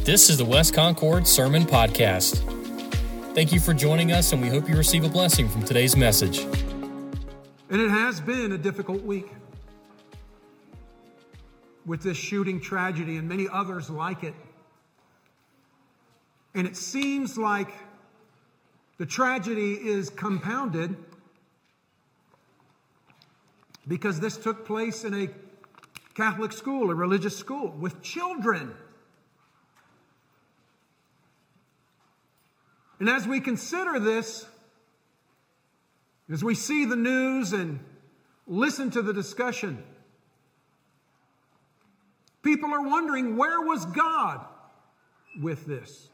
This is the West Concord Sermon Podcast. Thank you for joining us, and we hope you receive a blessing from today's message. And it has been a difficult week with this shooting tragedy and many others like it. And it seems like the tragedy is compounded because this took place in a Catholic school, a religious school, with children. And as we consider this, as we see the news and listen to the discussion, people are wondering, where was God with this?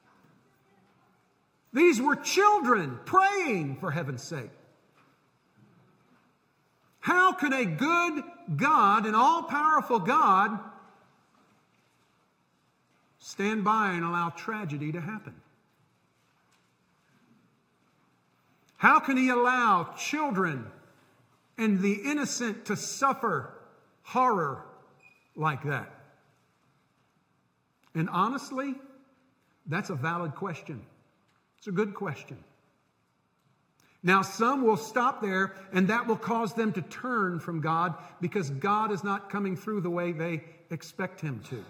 These were children praying, for heaven's sake. How can a good God, an all-powerful God, stand by and allow tragedy to happen? How can He allow children and the innocent to suffer horror like that? And honestly, that's a valid question. It's a good question. Now, some will stop there, and that will cause them to turn from God because God is not coming through the way they expect Him to.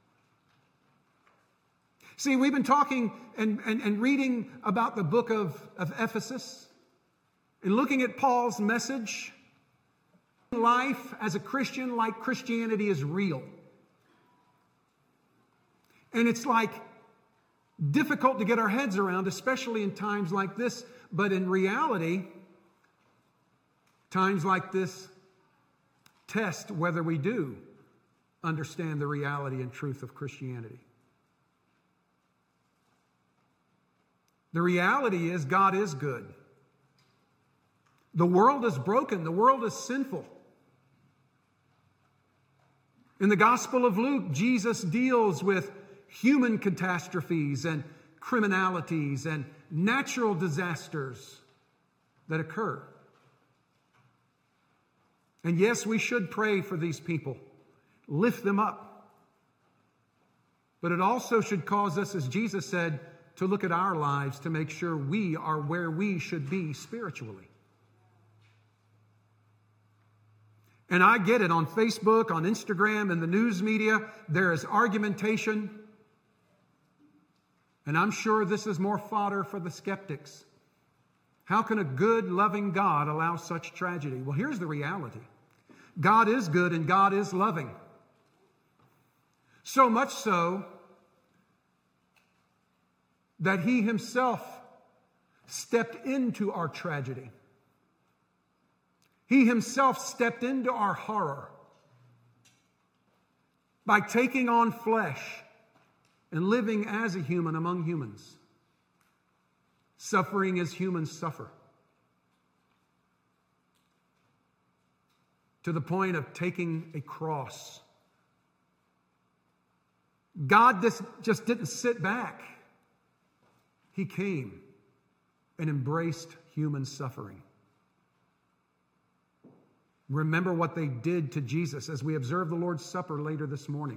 See, we've been talking and reading about the book of Ephesus and looking at Paul's message. Life as a Christian, like Christianity, is real. And it's like difficult to get our heads around, especially in times like this. But in reality, times like this test whether we do understand the reality and truth of Christianity. The reality is God is good. The world is broken. The world is sinful. In the Gospel of Luke, Jesus deals with human catastrophes and criminalities and natural disasters that occur. And yes, we should pray for these people, lift them up. But it also should cause us, as Jesus said, to look at our lives to make sure we are where we should be spiritually. And I get it, on Facebook, on Instagram, and the news media, there is argumentation. And I'm sure this is more fodder for the skeptics. How can a good, loving God allow such tragedy? Well, here's the reality. God is good and God is loving. So much so that He Himself stepped into our tragedy. He Himself stepped into our horror by taking on flesh and living as a human among humans, suffering as humans suffer, to the point of taking a cross. God just didn't sit back. He came and embraced human suffering. Remember what they did to Jesus as we observe the Lord's Supper later this morning.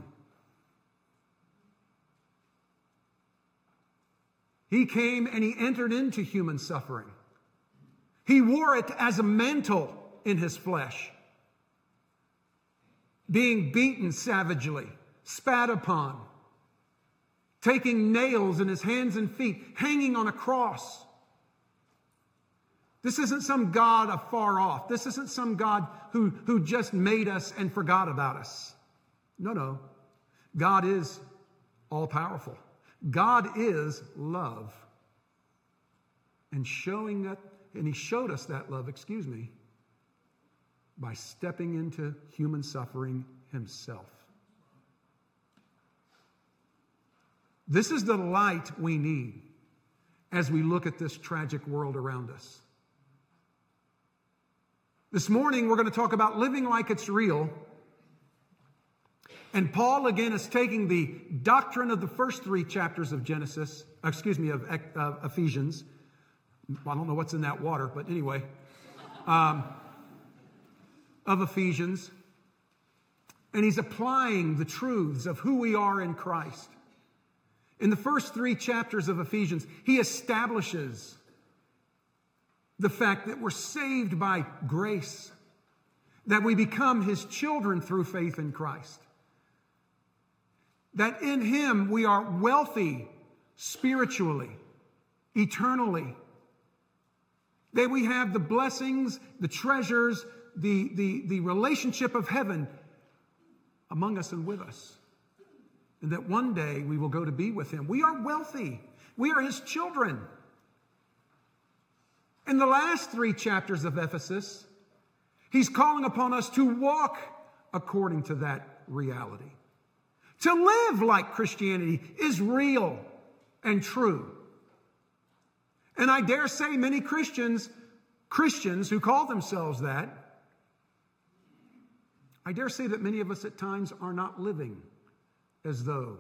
He came and He entered into human suffering. He wore it as a mantle in His flesh, being beaten savagely, spat upon, taking nails in His hands and feet, hanging on a cross. This isn't some God afar off. This isn't some God who just made us and forgot about us. No. God is all-powerful. God is love. And He showed us that love, by stepping into human suffering Himself. This is the light we need as we look at this tragic world around us. This morning, we're going to talk about living like it's real. And Paul, again, is taking the doctrine of the first three chapters of Ephesians. Well, I don't know what's in that water, but anyway. Of Ephesians. And he's applying the truths of who we are in Christ. In the first 3 chapters of Ephesians, he establishes the fact that we're saved by grace, that we become his children through faith in Christ, that in him we are wealthy spiritually, eternally, that we have the blessings, the treasures, the relationship of heaven among us and with us. And that one day we will go to be with him. We are wealthy. We are his children. In the last 3 chapters of Ephesus, he's calling upon us to walk according to that reality. To live like Christianity is real and true. And I dare say many Christians who call themselves that, I dare say that many of us at times are not living as though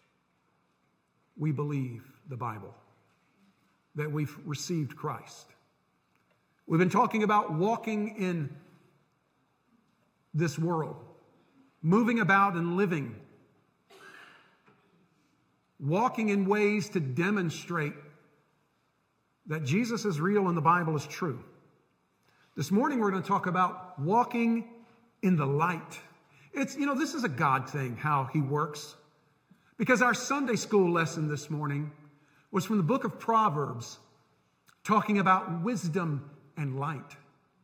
we believe the Bible, that we've received Christ. We've been talking about walking in this world, moving about and living, walking in ways to demonstrate that Jesus is real and the Bible is true. This morning we're going to talk about walking in the light. This is a God thing, how he works. Because our Sunday school lesson this morning was from the book of Proverbs, talking about wisdom and light.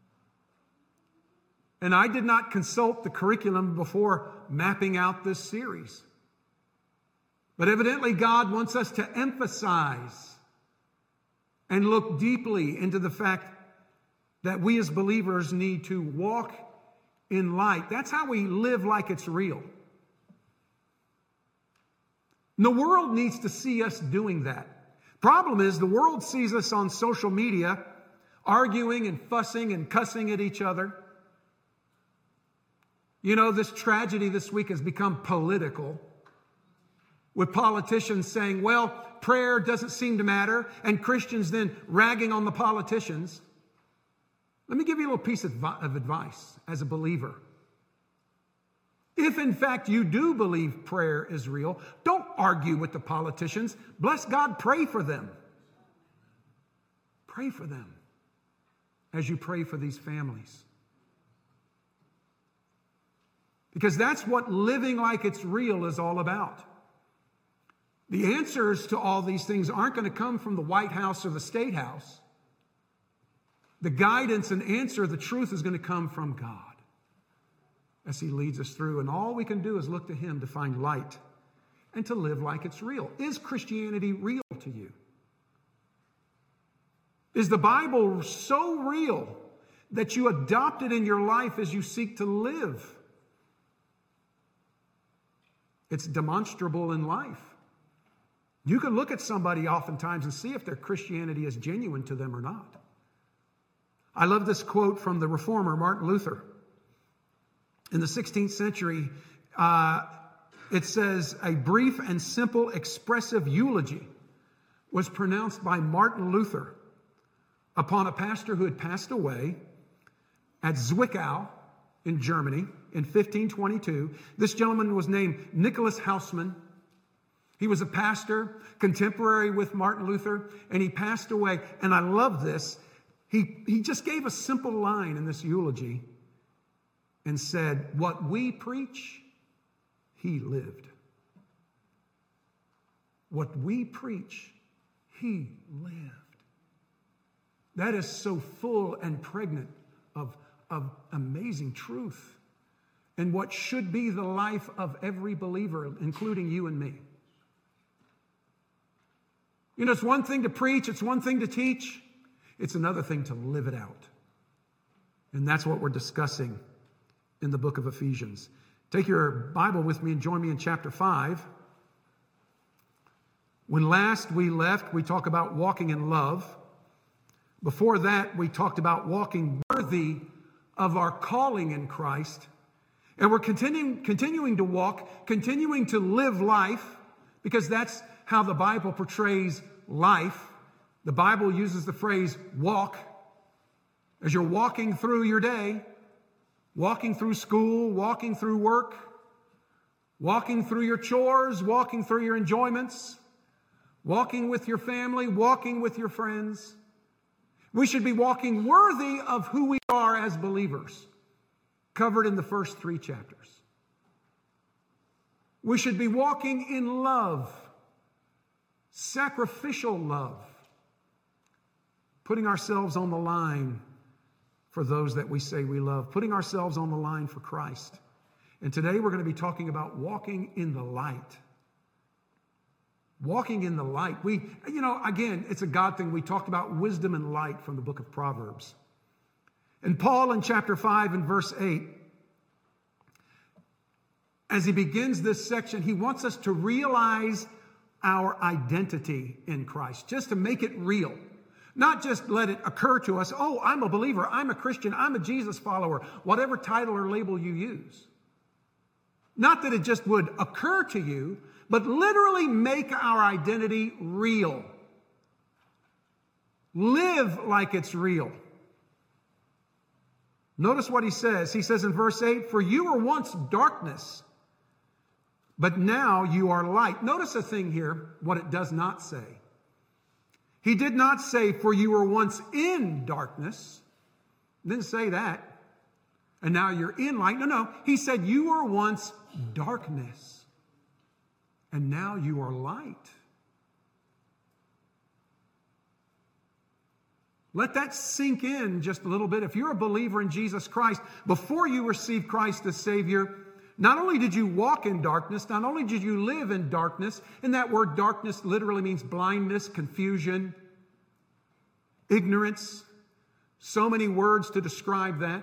And I did not consult the curriculum before mapping out this series. But evidently God wants us to emphasize and look deeply into the fact that we as believers need to walk in light. That's how we live like it's real. The world needs to see us doing that. Problem is, the world sees us on social media arguing and fussing and cussing at each other. This tragedy this week has become political, with politicians saying, well, prayer doesn't seem to matter, and Christians then ragging on the politicians. Let me give you a little piece of advice as a believer. If in fact you do believe prayer is real, don't argue with the politicians. Bless God, pray for them. Pray for them as you pray for these families. Because that's what living like it's real is all about. The answers to all these things aren't going to come from the White House or the State House. The guidance and answer, the truth is going to come from God as he leads us through. And all we can do is look to him to find light and to live like it's real. Is Christianity real to you? Is the Bible so real that you adopt it in your life as you seek to live? It's demonstrable in life. You can look at somebody oftentimes and see if their Christianity is genuine to them or not. I love this quote from the reformer Martin Luther. In the 16th century, it says, a brief and simple expressive eulogy was pronounced by Martin Luther upon a pastor who had passed away at Zwickau in Germany in 1522. This gentleman was named Nicholas Hausmann. He was a pastor, contemporary with Martin Luther, and he passed away. And I love this. He just gave a simple line in this eulogy and said, what we preach, he lived. What we preach, he lived. That is so full and pregnant of amazing truth and what should be the life of every believer, including you and me. It's one thing to preach, it's one thing to teach, it's another thing to live it out. And that's what we're discussing in the book of Ephesians. Take your Bible with me and join me in chapter 5. When last we left, we talked about walking in love. Before that, we talked about walking worthy of our calling in Christ. And we're continuing to walk, continuing to live life, because that's how the Bible portrays life. The Bible uses the phrase walk. As you're walking through your day, walking through school, walking through work, walking through your chores, walking through your enjoyments, walking with your family, walking with your friends. We should be walking worthy of who we are as believers, covered in the first 3 chapters. We should be walking in love, sacrificial love, putting ourselves on the line for those that we say we love, putting ourselves on the line for Christ. And today we're going to be talking about walking in the light. Walking in the light. Again, it's a God thing. We talked about wisdom and light from the book of Proverbs. And Paul in chapter 5 and verse 8, as he begins this section, he wants us to realize our identity in Christ, just to make it real. Not just let it occur to us, oh, I'm a believer, I'm a Christian, I'm a Jesus follower, whatever title or label you use. Not that it just would occur to you, but literally make our identity real. Live like it's real. Notice what he says. He says in verse 8, "For you were once darkness, but now you are light." Notice a thing here, what it does not say. He did not say, "For you were once in darkness." Didn't say that. And now you're in light. No. He said, "You were once darkness, and now you are light." Let that sink in just a little bit. If you're a believer in Jesus Christ, before you received Christ as Savior, not only did you walk in darkness, not only did you live in darkness, and that word darkness literally means blindness, confusion, ignorance. So many words to describe that.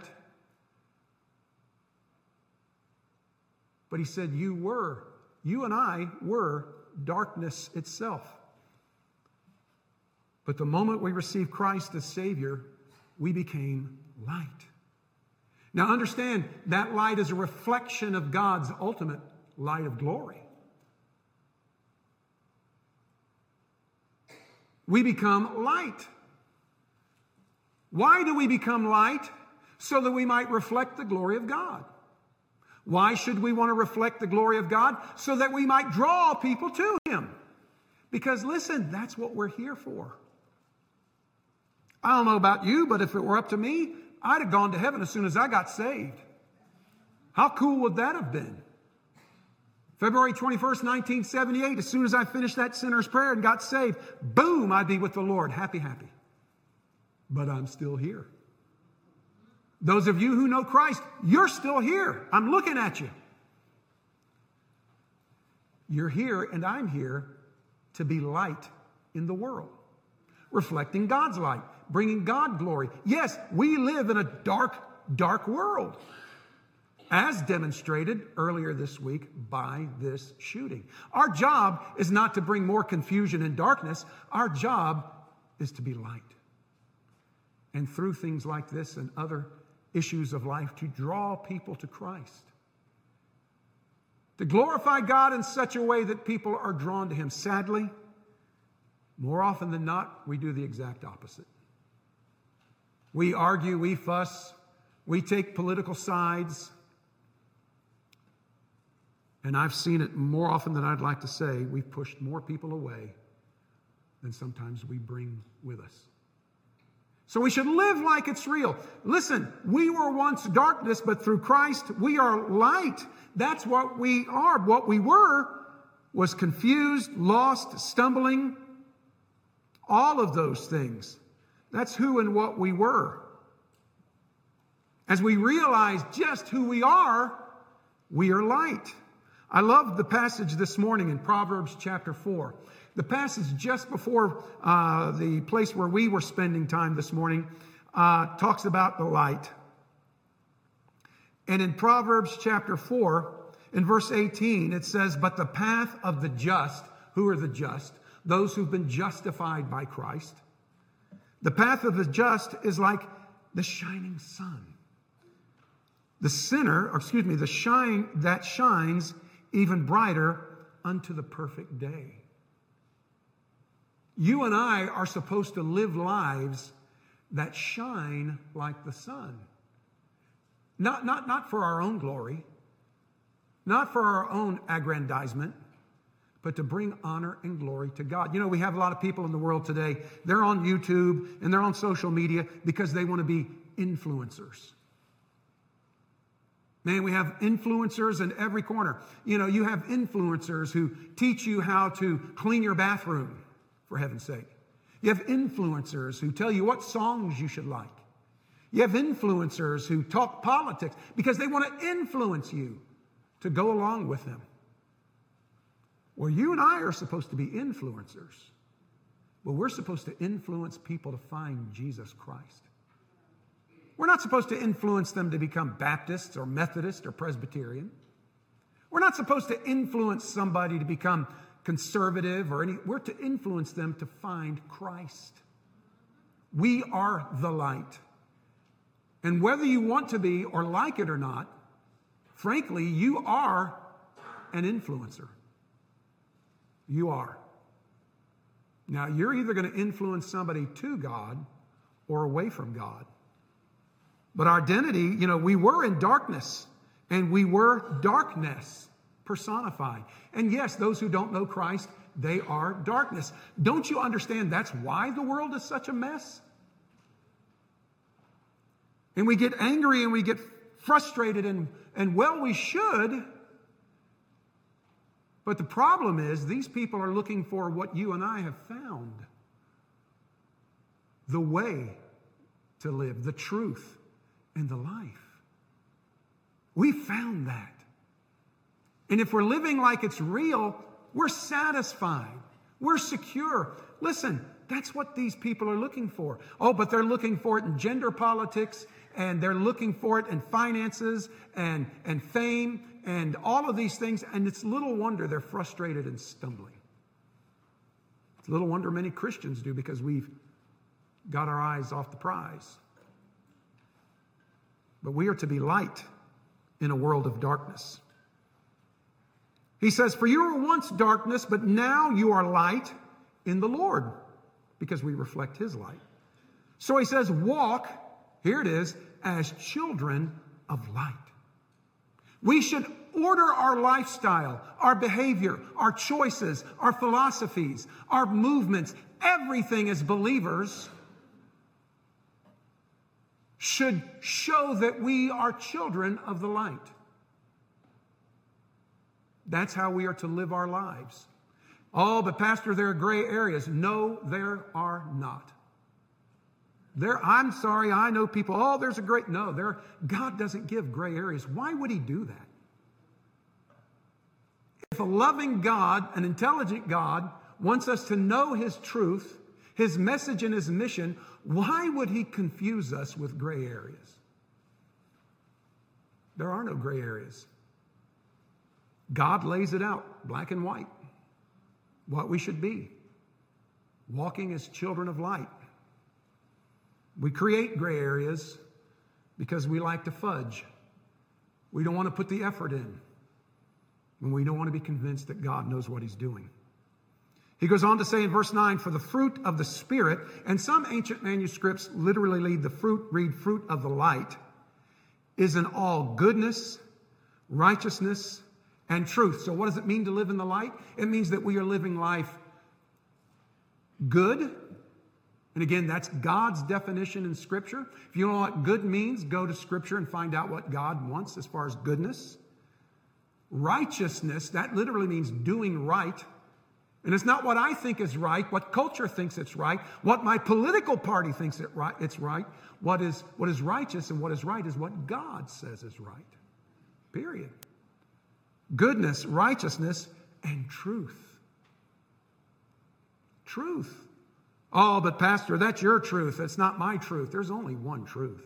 But he said, you and I were darkness itself. But the moment we received Christ as Savior, we became light. Now understand, that light is a reflection of God's ultimate light of glory. We become light. Why do we become light? So that we might reflect the glory of God. Why should we want to reflect the glory of God? So that we might draw people to Him. Because listen, that's what we're here for. I don't know about you, but if it were up to me, I'd have gone to heaven as soon as I got saved. How cool would that have been? February 21st, 1978, as soon as I finished that sinner's prayer and got saved, boom, I'd be with the Lord. Happy. But I'm still here. Those of you who know Christ, you're still here. I'm looking at you. You're here and I'm here to be light in the world. Reflecting God's light, bringing God glory. Yes, we live in a dark world, as demonstrated earlier this week by this shooting. Our job is not to bring more confusion and darkness. Our job is to be light. And through things like this and other issues of life, to draw people to Christ. To glorify God in such a way that people are drawn to Him. Sadly, more often than not, we do the exact opposite. We argue, we fuss, we take political sides. And I've seen it more often than I'd like to say. We've pushed more people away than sometimes we bring with us. So we should live like it's real. Listen, we were once darkness, but through Christ we are light. That's what we are. What we were was confused, lost, stumbling. All of those things. That's who and what we were. As we realize just who we are light. I love the passage this morning in Proverbs chapter 4. The passage just before the place where we were spending time this morning talks about the light. And in Proverbs chapter 4, in verse 18, it says, "But the path of the just," who are the just? Those who've been justified by Christ. "The path of the just is like the shining sun. The shine that shines even brighter unto the perfect day." You and I are supposed to live lives that shine like the sun. Not for our own glory, not for our own aggrandizement, but to bring honor and glory to God. You know, we have a lot of people in the world today, they're on YouTube and they're on social media because they want to be influencers. Man, we have influencers in every corner. You know, you have influencers who teach you how to clean your bathroom, for heaven's sake. You have influencers who tell you what songs you should like. You have influencers who talk politics because they want to influence you to go along with them. Well, you and I are supposed to be influencers. Well, we're supposed to influence people to find Jesus Christ. We're not supposed to influence them to become Baptists or Methodists or Presbyterian. We're not supposed to influence somebody to become conservative or any. We're to influence them to find Christ. We are the light. And whether you want to be or like it or not, frankly, you are an influencer. You are. Now, you're either going to influence somebody to God or away from God. But our identity, you know, we were in darkness and we were darkness personified. And yes, those who don't know Christ, they are darkness. Don't you understand that's why the world is such a mess? And we get angry and we get frustrated and well, we should. But the problem is these people are looking for what you and I have found. The way to live, the truth, and the life. We found that. And if we're living like it's real, we're satisfied. We're secure. Listen, that's what these people are looking for. Oh, but they're looking for it in gender politics, and they're looking for it in finances and fame and all of these things. And it's little wonder they're frustrated and stumbling. It's little wonder many Christians do because we've got our eyes off the prize. But we are to be light in a world of darkness. He says, for you were once darkness, but now you are light in the Lord, because we reflect his light. So he says, walk, here it is, as children of light. We should order our lifestyle, our behavior, our choices, our philosophies, our movements, everything as believers should show that we are children of the light. That's how we are to live our lives. Oh, but Pastor, there are gray areas. No, there are not. I'm sorry, I know people, oh, there's a great, no, God doesn't give gray areas. Why would he do that? If a loving God, an intelligent God, wants us to know his truth, his message and his mission, why would he confuse us with gray areas? There are no gray areas. God lays it out, black and white, what we should be, walking as children of light. We create gray areas because we like to fudge. We don't want to put the effort in, and we don't want to be convinced that God knows what he's doing. He goes on to say in verse 9, for the fruit of the Spirit, and some ancient manuscripts literally read fruit of the light, is in all goodness, righteousness, and truth. So what does it mean to live in the light? It means that we are living life good. And again, that's God's definition in Scripture. If you don't know what good means, go to Scripture and find out what God wants as far as goodness. Righteousness, that literally means doing right. And it's not what I think is right, what culture thinks it's right, what my political party thinks it's right. What is righteous and what is right is what God says is right. Period. Goodness, righteousness, and truth. Truth. Oh, but Pastor, that's your truth. That's not my truth. There's only one truth.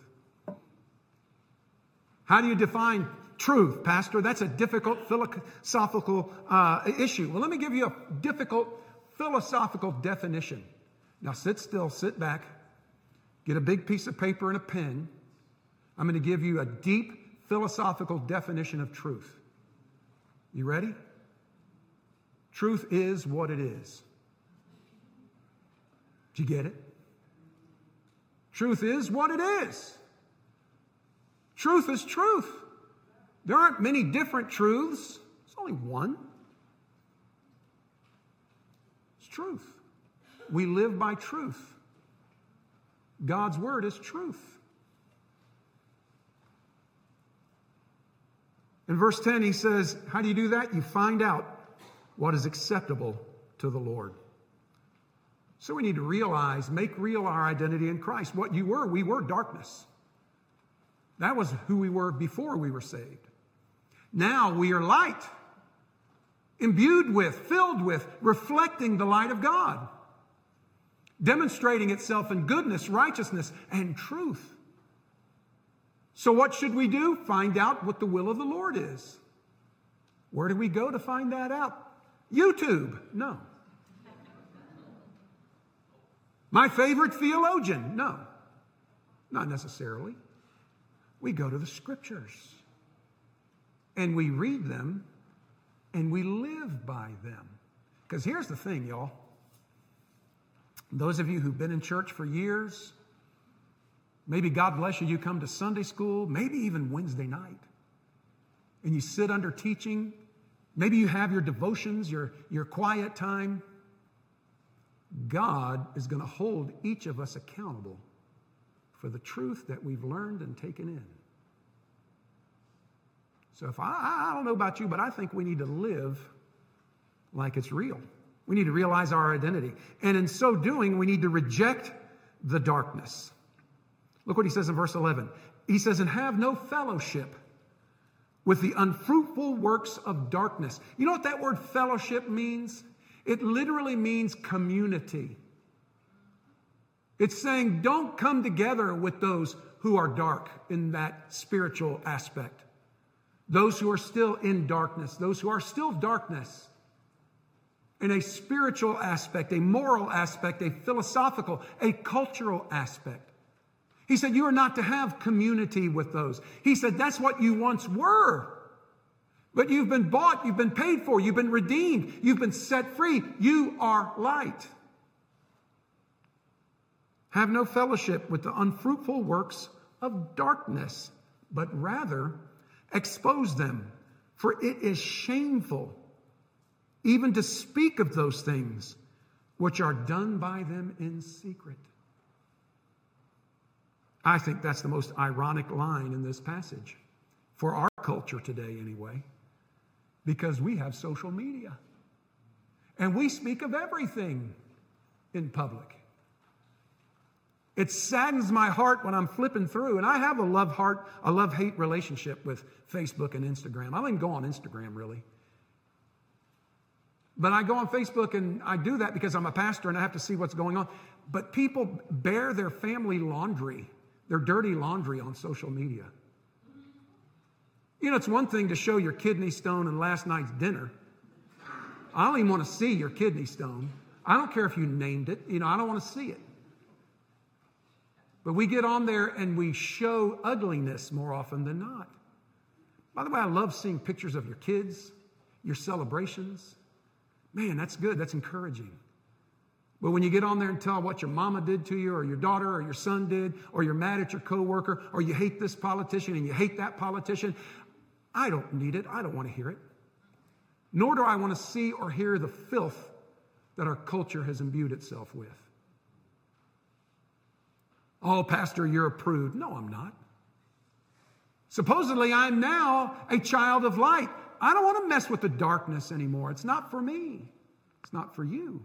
How do you define truth, Pastor? That's a difficult philosophical issue. Well, let me give you a difficult philosophical definition. Now sit still, sit back, get a big piece of paper and a pen. I'm going to give you a deep philosophical definition of truth. You ready? Truth is what it is. Did you get it? Truth is what it is. Truth is truth. There aren't many different truths. There's only one. truth. We live by truth. God's word is truth. In verse 10, he says, how do you do that? You find out what is acceptable to the Lord. So we need to realize, make real our identity in Christ. What you were, we were darkness. That was who we were before we were saved. Now we are light, imbued with, filled with, reflecting the light of God, demonstrating itself in goodness, righteousness, and truth. So what should we do? Find out what the will of the Lord is. Where do we go to find that out? YouTube? No. My favorite theologian? No, not necessarily. We go to the Scriptures and we read them and we live by them. Because here's the thing, y'all. Those of you who've been in church for years, maybe God bless you, you come to Sunday school, maybe even Wednesday night, and you sit under teaching. Maybe you have your devotions, your quiet time. God is going to hold each of us accountable for the truth that we've learned and taken in. So if I don't know about you, but I think we need to live like it's real. We need to realize our identity. And in so doing, we need to reject the darkness. Look what he says in verse 11. He says, and have no fellowship with the unfruitful works of darkness. You know what that word fellowship means? It literally means community. It's saying don't come together with those who are dark in that spiritual aspect. Those who are still in darkness, those who are still darkness in a spiritual aspect, a moral aspect, a philosophical, a cultural aspect. He said you are not to have community with those. He said that's what you once were. But you've been bought, you've been paid for, you've been redeemed, you've been set free. You are light. Have no fellowship with the unfruitful works of darkness, but rather expose them, for it is shameful even to speak of those things which are done by them in secret. I think that's the most ironic line in this passage, for our culture today anyway, because we have social media and we speak of everything in public. It saddens my heart when I'm flipping through, and I have a love-hate relationship with Facebook and Instagram. I don't even go on Instagram, really. But I go on Facebook, and I do that because I'm a pastor and I have to see what's going on. But people bear their family laundry, their dirty laundry on social media. You know, it's one thing to show your kidney stone and last night's dinner. I don't even want to see your kidney stone. I don't care if you named it. You know, I don't want to see it. But we get on there and we show ugliness more often than not. By the way, I love seeing pictures of your kids, your celebrations. Man, that's good. That's encouraging. But when you get on there and tell what your mama did to you, or your daughter, or your son did, or you're mad at your coworker, or you hate this politician and you hate that politician, I don't need it. I don't want to hear it. Nor do I want to see or hear the filth that our culture has imbued itself with. Oh, Pastor, you're a prude. No, I'm not. Supposedly, I'm now a child of light. I don't want to mess with the darkness anymore. It's not for me. It's not for you.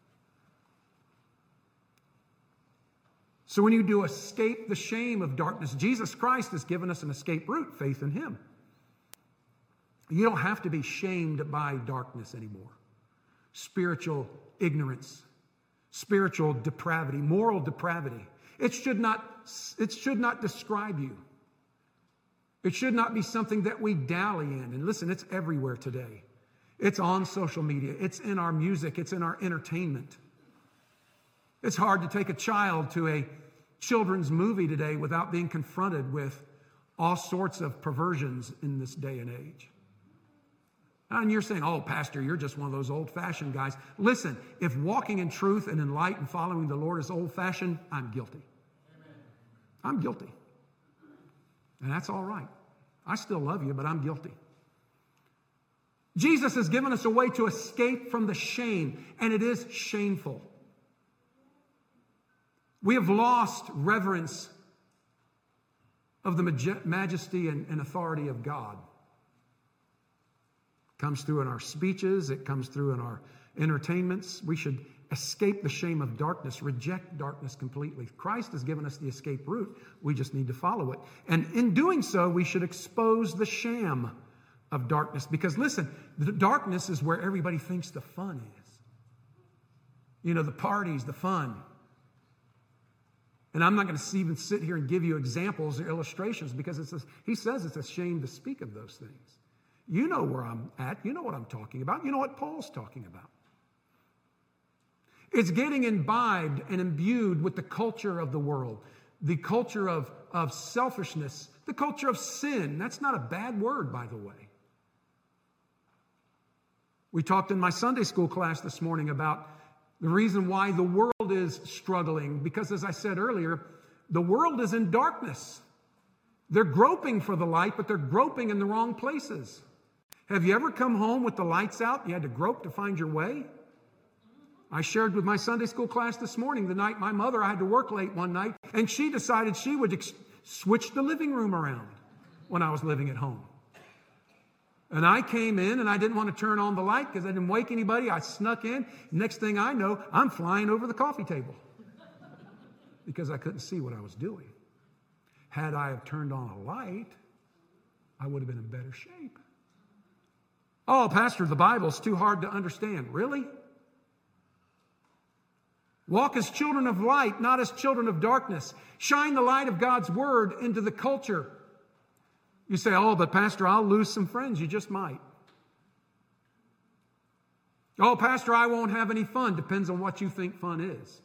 So when you do escape the shame of darkness, Jesus Christ has given us an escape route, faith in Him. You don't have to be shamed by darkness anymore. Spiritual ignorance, spiritual depravity, moral depravity. It should not describe you. It should not be something that we dally in. And listen, it's everywhere today. It's on social media. It's in our music. It's in our entertainment. It's hard to take a child to a children's movie today without being confronted with all sorts of perversions in this day and age. And you're saying, oh, Pastor, you're just one of those old-fashioned guys. Listen, if walking in truth and in light and following the Lord is old-fashioned, I'm guilty. Amen. I'm guilty. And that's all right. I still love you, but I'm guilty. Jesus has given us a way to escape from the shame, and it is shameful. We have lost reverence of the majesty and authority of God. It comes through in our speeches. It comes through in our entertainments. We should escape the shame of darkness, reject darkness completely. Christ has given us the escape route. We just need to follow it. And in doing so, we should expose the sham of darkness. Because listen, the darkness is where everybody thinks the fun is. You know, the parties, the fun. And I'm not going to even sit here and give you examples or illustrations because he says it's a shame to speak of those things. You know where I'm at. You know what I'm talking about. You know what Paul's talking about. It's getting imbibed and imbued with the culture of the world, the culture of selfishness, the culture of sin. That's not a bad word, by the way. We talked in my Sunday school class this morning about the reason why the world is struggling, because as I said earlier, the world is in darkness. They're groping for the light, but they're groping in the wrong places. Have you ever come home with the lights out? You had to grope to find your way? I shared with my Sunday school class this morning, the night my mother, I had to work late one night, and she decided she would switch the living room around when I was living at home. And I came in, and I didn't want to turn on the light because I didn't wake anybody. I snuck in. Next thing I know, I'm flying over the coffee table because I couldn't see what I was doing. Had I have turned on a light, I would have been in better shape. Oh, Pastor, the Bible's too hard to understand. Really? Walk as children of light, not as children of darkness. Shine the light of God's word into the culture. You say, oh, but Pastor, I'll lose some friends. You just might. Oh, Pastor, I won't have any fun. Depends on what you think fun is.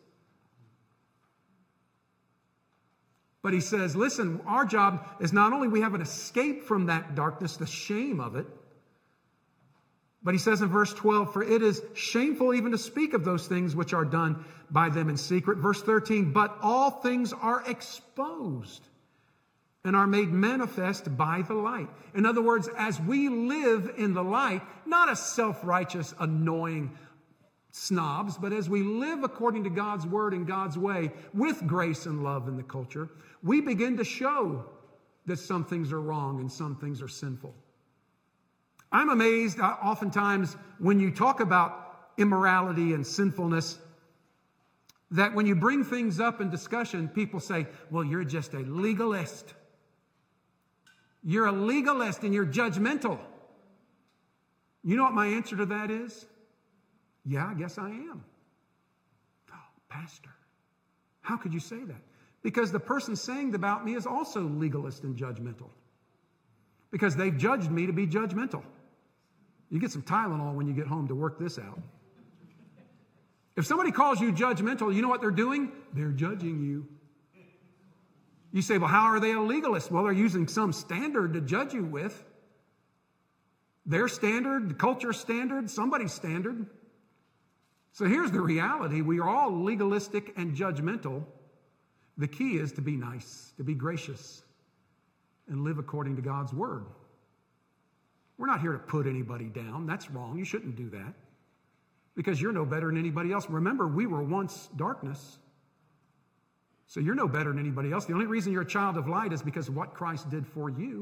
But he says, listen, our job is not only we have an escape from that darkness, the shame of it, but he says in verse 12, for it is shameful even to speak of those things which are done by them in secret. Verse 13, but all things are exposed and are made manifest by the light. In other words, as we live in the light, not as self-righteous, annoying snobs, but as we live according to God's word and God's way with grace and love in the culture, we begin to show that some things are wrong and some things are sinful. I'm amazed oftentimes when you talk about immorality and sinfulness, that when you bring things up in discussion, people say, well, you're just a legalist. You're a legalist and you're judgmental. You know what my answer to that is? Yeah, I guess I am. Oh, Pastor, how could you say that? Because the person saying about me is also legalist and judgmental. Because they've judged me to be judgmental. You get some Tylenol when you get home to work this out. If somebody calls you judgmental, you know what they're doing? They're judging you. You say, well, how are they a legalist? Well, they're using some standard to judge you with. Their standard, the culture standard, somebody's standard. So here's the reality. We are all legalistic and judgmental. The key is to be nice, to be gracious, and live according to God's word. We're not here to put anybody down. That's wrong. You shouldn't do that because you're no better than anybody else. Remember, we were once darkness. So you're no better than anybody else. The only reason you're a child of light is because of what Christ did for you.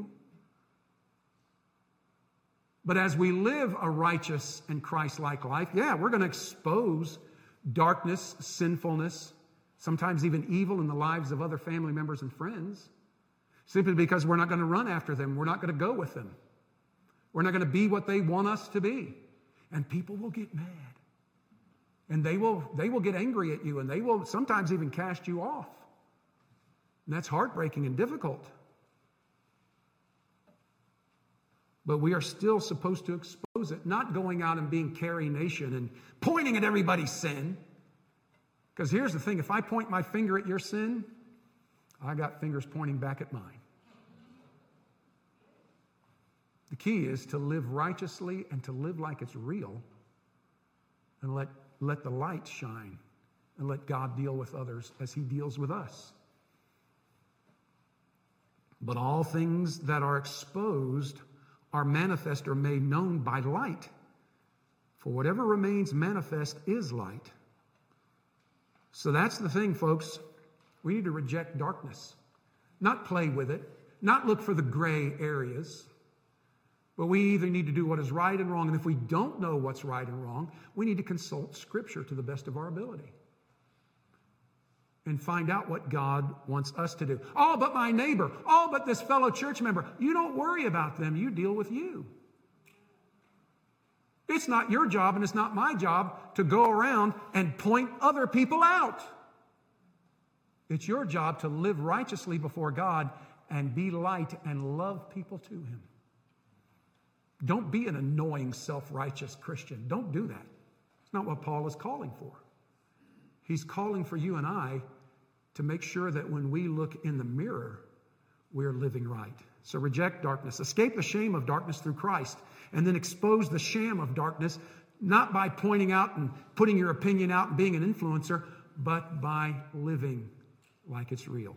But as we live a righteous and Christ-like life, yeah, we're going to expose darkness, sinfulness, sometimes even evil in the lives of other family members and friends, simply because we're not going to run after them. We're not going to go with them. We're not going to be what they want us to be. And people will get mad. And they will get angry at you, and they will sometimes even cast you off. And that's heartbreaking and difficult. But we are still supposed to expose it, not going out and being Carrie Nation and pointing at everybody's sin. Because here's the thing, if I point my finger at your sin, I got fingers pointing back at mine. The key is to live righteously and to live like it's real, and let the light shine and let God deal with others as he deals with us. But all things that are exposed are manifest or made known by light. For whatever remains manifest is light. So that's the thing, folks. We need to reject darkness. Not play with it. Not look for the gray areas. But we either need to do what is right and wrong. And if we don't know what's right and wrong, we need to consult Scripture to the best of our ability. And find out what God wants us to do. Oh, but my neighbor. Oh, but this fellow church member. You don't worry about them. You deal with you. It's not your job and it's not my job to go around and point other people out. It's your job to live righteously before God and be light and love people to Him. Don't be an annoying, self-righteous Christian. Don't do that. It's not what Paul is calling for. He's calling for you and I to make sure that when we look in the mirror, we're living right. So reject darkness. Escape the shame of darkness through Christ. And then expose the sham of darkness, not by pointing out and putting your opinion out and being an influencer, but by living like it's real.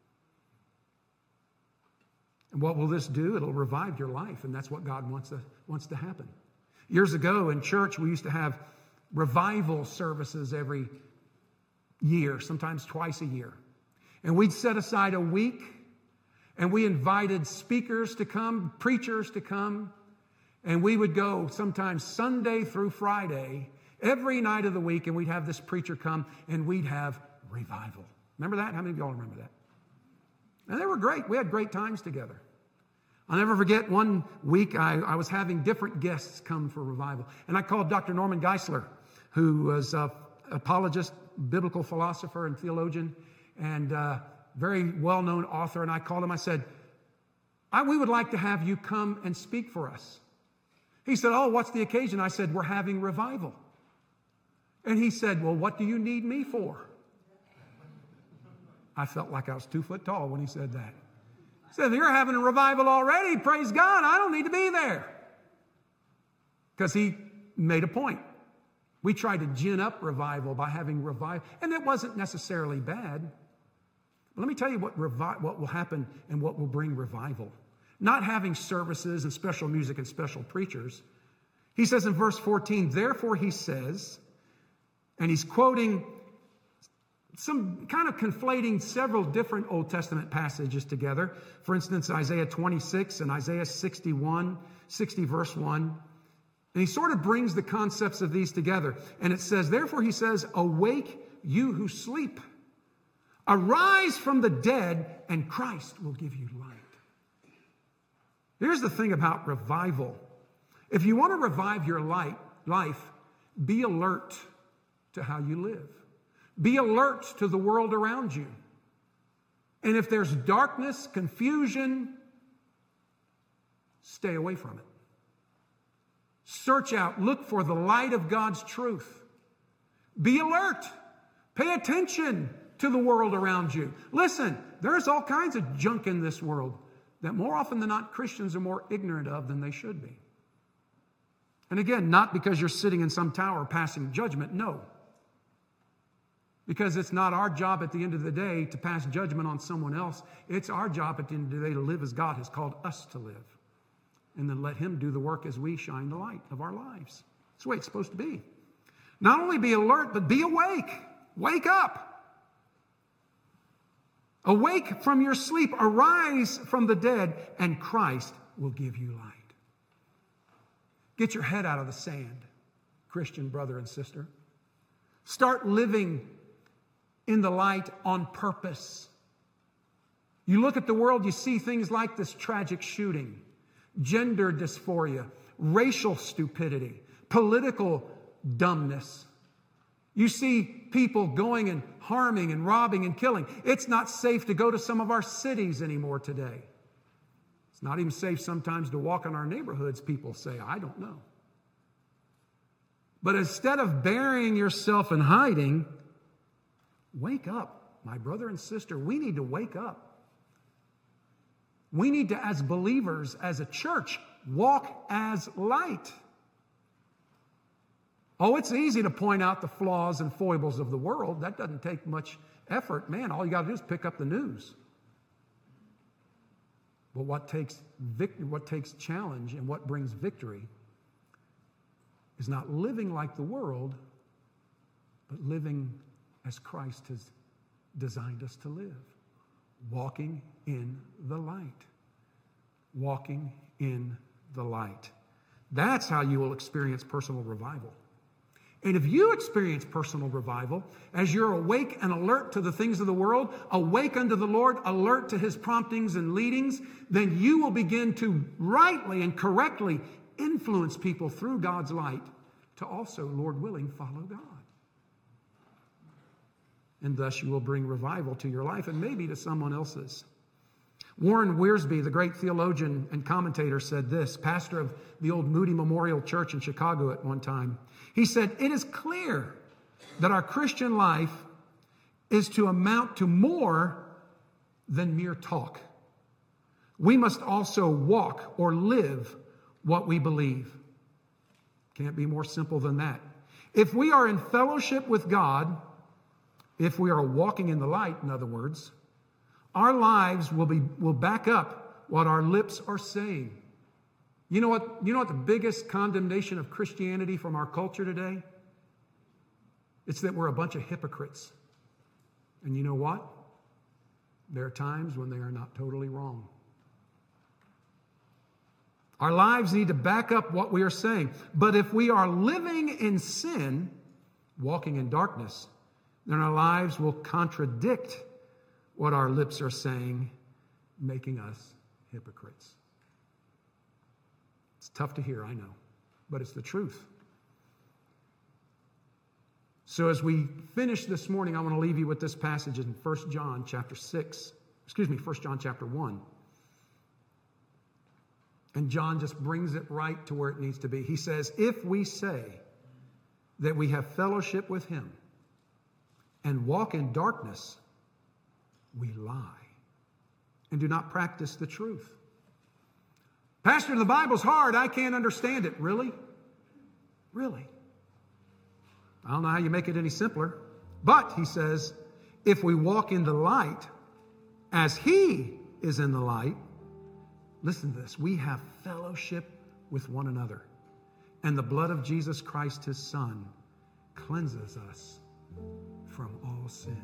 And what will this do? It'll revive your life, and that's what God wants to happen. Years ago in church, we used to have revival services every year, sometimes twice a year. And we'd set aside a week, and we invited speakers to come, preachers to come, and we would go sometimes Sunday through Friday, every night of the week, and we'd have this preacher come, and we'd have revival. Remember that? How many of y'all remember that? And they were great. We had great times together. I'll never forget one week I was having different guests come for revival. And I called Dr. Norman Geisler, who was an apologist, biblical philosopher and theologian, and very well-known author. And I called him. I said, we would like to have you come and speak for us. He said, oh, what's the occasion? I said, we're having revival. And he said, well, what do you need me for? I felt like I was 2 foot tall when he said that. He said, you're having a revival already. Praise God. I don't need to be there. Because he made a point. We tried to gin up revival by having revival. And it wasn't necessarily bad. But let me tell you what will happen and what will bring revival. Not having services and special music and special preachers. He says in verse 14, therefore he says, and he's quoting some kind of conflating several different Old Testament passages together. For instance, Isaiah 26 and Isaiah 60 verse 1. And he sort of brings the concepts of these together. And it says, therefore he says, awake you who sleep. Arise from the dead and Christ will give you light. Here's the thing about revival. If you want to revive your life, be alert to how you live. Be alert to the world around you. And if there's darkness, confusion, stay away from it. Search out, look for the light of God's truth. Be alert. Pay attention to the world around you. Listen, there's all kinds of junk in this world that more often than not Christians are more ignorant of than they should be. And again, not because you're sitting in some tower passing judgment, no. Because it's not our job at the end of the day to pass judgment on someone else. It's our job at the end of the day to live as God has called us to live. And then let Him do the work as we shine the light of our lives. That's the way it's supposed to be. Not only be alert, but be awake. Wake up. Awake from your sleep, arise from the dead, and Christ will give you light. Get your head out of the sand, Christian brother and sister. Start living in the light on purpose. You look at the world, you see things like this tragic shooting, gender dysphoria, racial stupidity, political dumbness. You see people going and harming and robbing and killing. It's not safe to go to some of our cities anymore today. It's not even safe sometimes to walk in our neighborhoods, people say. I don't know. But instead of burying yourself and hiding, wake up, my brother and sister. We need to wake up. We need to, as believers, as a church, walk as light. Oh, it's easy to point out the flaws and foibles of the world. That doesn't take much effort. Man, all you got to do is pick up the news. But what takes challenge and what brings victory is not living like the world, but living as Christ has designed us to live. Walking in the light. Walking in the light. That's how you will experience personal revival. And if you experience personal revival, as you're awake and alert to the things of the world, awake unto the Lord, alert to His promptings and leadings, then you will begin to rightly and correctly influence people through God's light to also, Lord willing, follow God. And thus you will bring revival to your life and maybe to someone else's. Warren Wiersbe, the great theologian and commentator, said this, pastor of the old Moody Memorial Church in Chicago at one time. He said, "It is clear that our Christian life is to amount to more than mere talk. We must also walk or live what we believe." Can't be more simple than that. If we are in fellowship with God, if we are walking in the light, in other words, our lives will back up what our lips are saying. You know what the biggest condemnation of Christianity from our culture today? It's that we're a bunch of hypocrites. And you know what? There are times when they are not totally wrong. Our lives need to back up what we are saying. But if we are living in sin, walking in darkness, then our lives will contradict what our lips are saying, making us hypocrites. It's tough to hear, I know, but it's the truth. So as we finish this morning, I want to leave you with this passage in 1 John chapter 1. And John just brings it right to where it needs to be. He says, if we say that we have fellowship with Him and walk in darkness, we lie and do not practice the truth. Pastor, the Bible's hard. I can't understand it. Really? Really? I don't know how you make it any simpler. But, he says, if we walk in the light as He is in the light, listen to this, we have fellowship with one another. And the blood of Jesus Christ, His Son, cleanses us from all sin.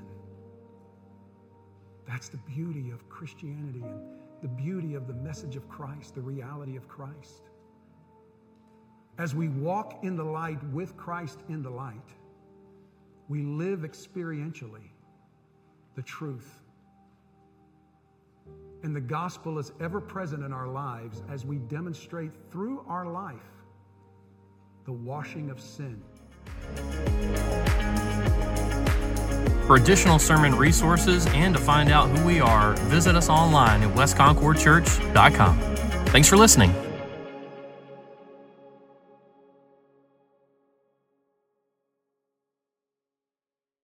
That's the beauty of Christianity and the beauty of the message of Christ, the reality of Christ. As we walk in the light with Christ in the light, we live experientially the truth. And the gospel is ever present in our lives as we demonstrate through our life the washing of sin. For additional sermon resources and to find out who we are, visit us online at westconcordchurch.com. Thanks for listening.